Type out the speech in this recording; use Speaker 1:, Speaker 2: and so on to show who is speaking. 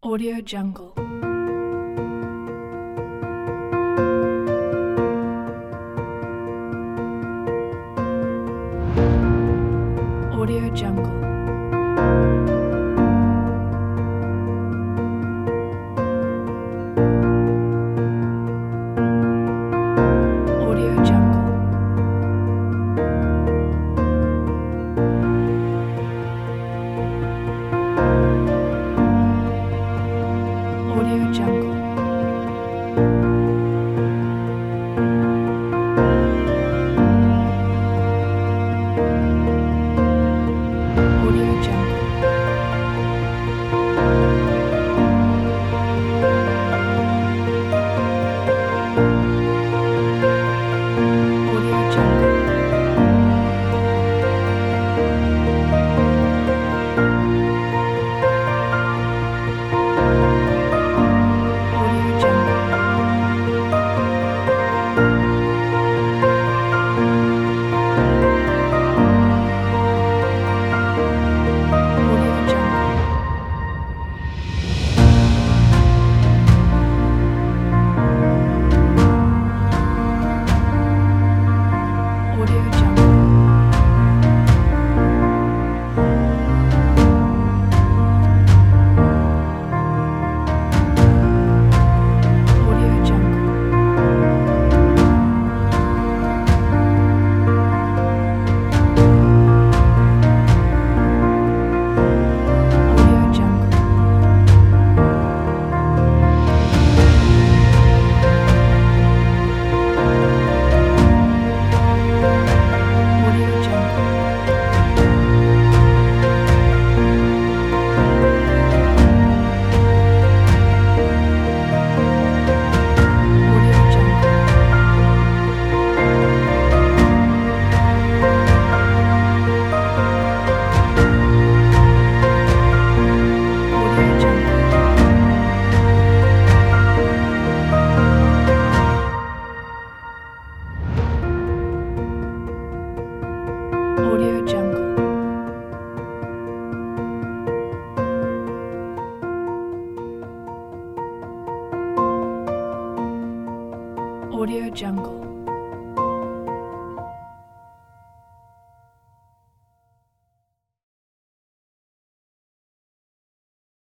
Speaker 1: Audio Jungle. Audio Jungle. Audio Jungle. Audio Jungle. Audio Jungle. Audio Jungle. Audio Jungle. Audio Jungle. Audio Jungle. Audio Jungle. Audio Jungle. Audio Jungle. Audio Jungle. Audio Jungle. Audio Jungle. Audio Jungle.